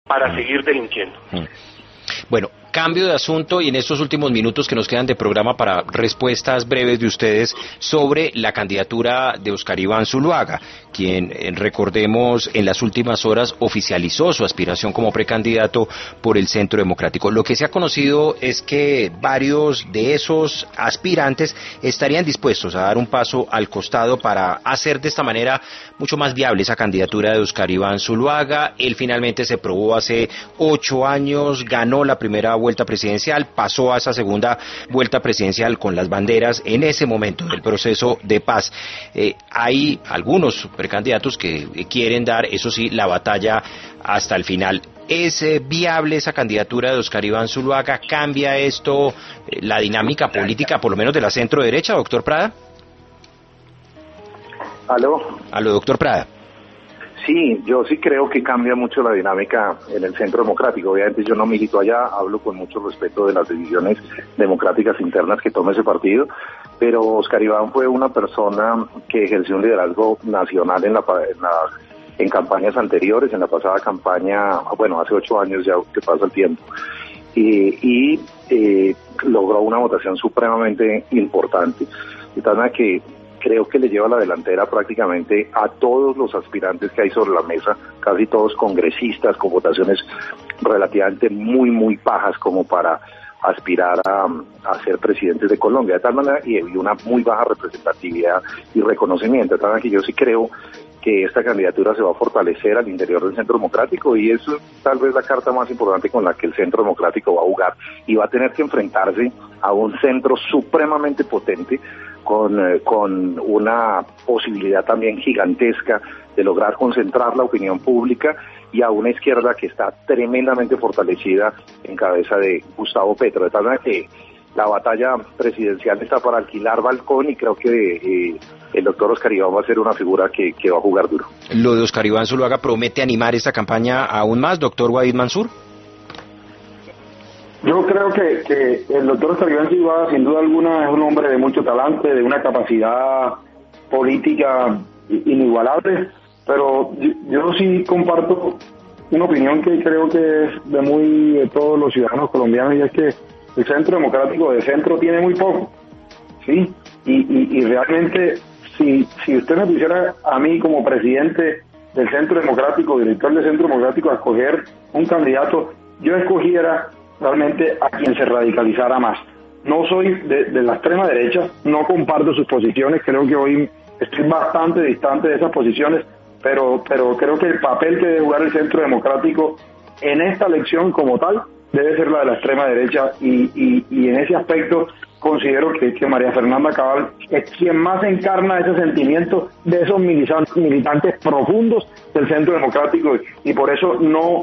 para seguir delinquiendo. Bueno, cambio de asunto y en estos últimos minutos que nos quedan de programa para respuestas breves de ustedes sobre la candidatura de Óscar Iván Zuluaga, quien, recordemos, en las últimas horas oficializó su aspiración como precandidato por el Centro Democrático. Lo que se ha conocido es que varios de esos aspirantes estarían dispuestos a dar un paso al costado para hacer de esta manera mucho más viable esa candidatura de Óscar Iván Zuluaga. Él finalmente se probó hace 8 años, ganó la primera vuelta presidencial, pasó a esa segunda vuelta presidencial con las banderas en ese momento del proceso de paz. Hay algunos precandidatos que quieren dar, eso sí, la batalla hasta el final. ¿Es viable esa candidatura de Óscar Iván Zuluaga? ¿Cambia esto la dinámica política, por lo menos de la centro derecha, doctor Prada? Aló, doctor Prada. Sí, yo sí creo que cambia mucho la dinámica en el Centro Democrático. Obviamente yo no milito allá, hablo con mucho respeto de las decisiones democráticas internas que tome ese partido, pero Óscar Iván fue una persona que ejerció un liderazgo nacional en campañas anteriores, en la pasada campaña, bueno, hace 8 años ya que pasa el tiempo, y logró una votación supremamente importante, de tal manera que creo que le lleva la delantera prácticamente a todos los aspirantes que hay sobre la mesa, casi todos congresistas con votaciones relativamente muy pajas como para aspirar a ser presidentes de Colombia, de tal manera, y una muy baja representatividad y reconocimiento, de tal manera que yo sí creo que esta candidatura se va a fortalecer al interior del Centro Democrático, y eso es tal vez la carta más importante con la que el Centro Democrático va a jugar, y va a tener que enfrentarse a un centro supremamente potente, con una posibilidad también gigantesca de lograr concentrar la opinión pública, y a una izquierda que está tremendamente fortalecida en cabeza de Gustavo Petro, de tal manera que la batalla presidencial está para alquilar balcón, y creo que el doctor Óscar Iván va a ser una figura que va a jugar duro. ¿Lo de Óscar Iván Zuluaga promete animar esta campaña aún más, doctor Guaid Mansur? Yo creo que el doctor Óscar Iván Zuluaga, sin duda alguna, es un hombre de mucho talante, de una capacidad política inigualable, pero yo sí comparto una opinión que creo que es de todos los ciudadanos colombianos, y es que el Centro Democrático de centro tiene muy poco, ¿sí? Y realmente, si usted me pusiera a mí como presidente del Centro Democrático, director del Centro Democrático, a escoger un candidato, yo escogiera realmente a quien se radicalizara más. No soy de la extrema derecha, no comparto sus posiciones, creo que hoy estoy bastante distante de esas posiciones, pero creo que el papel que debe jugar el Centro Democrático en esta elección como tal debe ser la de la extrema derecha, y en ese aspecto considero que María Fernanda Cabal es quien más encarna ese sentimiento de esos militantes profundos del Centro Democrático, y por eso no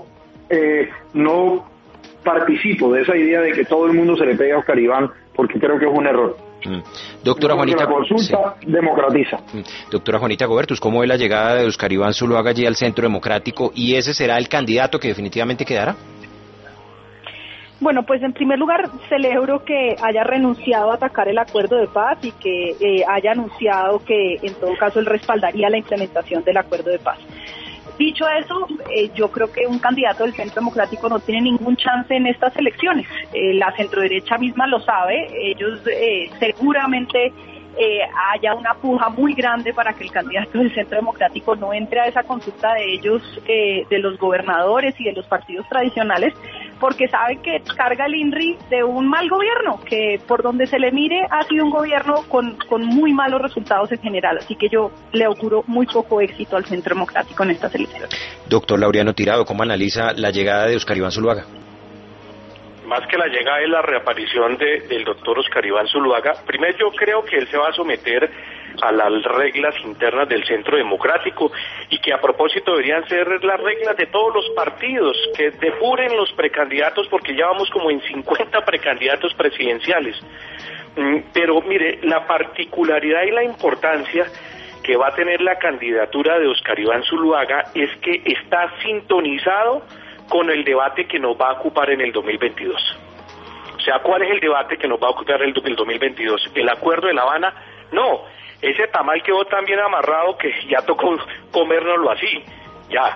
participo de esa idea de que todo el mundo se le pegue a Óscar Iván, porque creo que es un error. Doctora Juanita, la consulta democratiza. Doctora Juanita Gobertus, ¿cómo ve la llegada de Óscar Iván Zuluaga allí al Centro Democrático, y ese será el candidato que definitivamente quedará? Bueno, pues en primer lugar celebro que haya renunciado a atacar el acuerdo de paz y que haya anunciado que en todo caso él respaldaría la implementación del acuerdo de paz. Dicho eso, yo creo que un candidato del Centro Democrático no tiene ningún chance en estas elecciones. La centroderecha misma lo sabe. Ellos seguramente haya una puja muy grande para que el candidato del Centro Democrático no entre a esa consulta de ellos, de los gobernadores y de los partidos tradicionales, porque saben que carga el INRI de un mal gobierno, que por donde se le mire ha sido un gobierno con muy malos resultados en general, así que yo le auguro muy poco éxito al Centro Democrático en estas elecciones. Doctor Laureano Tirado, ¿cómo analiza la llegada de Óscar Iván Zuluaga? Más que la llegada es la reaparición del doctor Óscar Iván Zuluaga. Primero, yo creo que él se va a someter a las reglas internas del Centro Democrático, y que a propósito deberían ser las reglas de todos los partidos, que depuren los precandidatos, porque ya vamos como en 50 precandidatos presidenciales. Pero mire, la particularidad y la importancia que va a tener la candidatura de Óscar Iván Zuluaga es que está sintonizado con el debate que nos va a ocupar en el 2022. O sea, ¿cuál es el debate que nos va a ocupar en el 2022? ¿El acuerdo de La Habana? No, ese tamal quedó tan bien amarrado que ya tocó comérnoslo así, ya.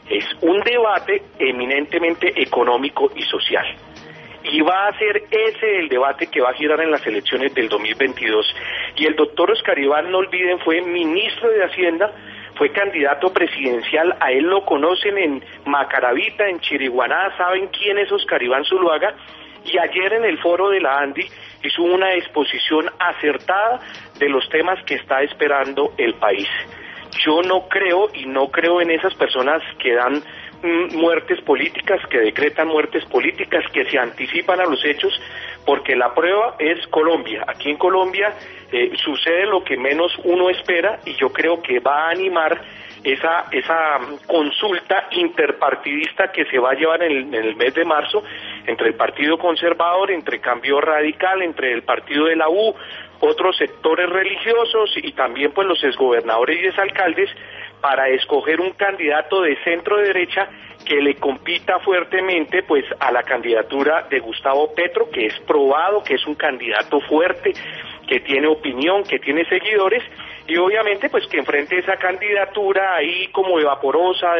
es un debate eminentemente económico y social. Y va a ser ese el debate que va a girar en las elecciones del 2022. Y el doctor Oscar Iván, no olviden, fue ministro de Hacienda, fue candidato presidencial, a él lo conocen en Macaravita, en Chiriguaná, saben quién es Oscar Iván Zuluaga, y ayer en el foro de la ANDI hizo una exposición acertada de los temas que está esperando el país. Yo no creo en esas personas que dan muertes políticas, que decretan muertes políticas, que se anticipan a los hechos, porque la prueba es Colombia. Aquí en Colombia sucede lo que menos uno espera, y yo creo que va a animar esa consulta interpartidista que se va a llevar en el mes de marzo entre el Partido Conservador, entre Cambio Radical, entre el partido de la U, otros sectores religiosos y también pues los exgobernadores y exalcaldes, para escoger un candidato de centro derecha que le compita fuertemente pues a la candidatura de Gustavo Petro, que es probado, que es un candidato fuerte, que tiene opinión, que tiene seguidores, y obviamente pues que enfrente esa candidatura ahí como vaporosa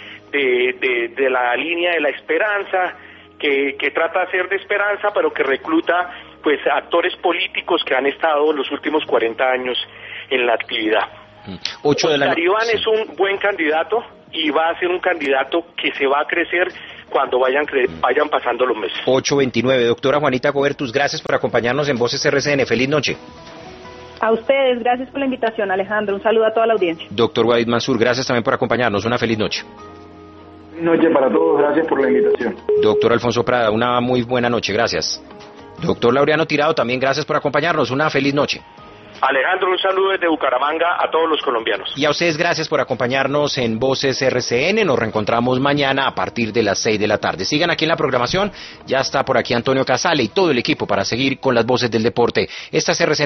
de la línea de la esperanza, que trata de hacer de esperanza, pero que recluta pues actores políticos que han estado los últimos 40 años en la actividad. Oscar Iván es un buen candidato y va a ser un candidato que se va a crecer cuando vayan pasando los meses. 8:29. Doctora Juanita Gobertus, gracias por acompañarnos en Voces RCN. Feliz noche. A ustedes, gracias por la invitación, Alejandro. Un saludo a toda la audiencia. Doctor Guaid Mansur, gracias también por acompañarnos. Una feliz noche. Buenas noches para todos, gracias por la invitación. Doctor Alfonso Prada, una muy buena noche, gracias. Doctor Laureano Tirado, también gracias por acompañarnos. Una feliz noche. Alejandro, un saludo desde Bucaramanga a todos los colombianos. Y a ustedes gracias por acompañarnos en Voces RCN. Nos reencontramos mañana a partir de las 6 de la tarde. Sigan aquí en la programación. Ya está por aquí Antonio Casale y todo el equipo para seguir con las voces del deporte. Esta es RCN.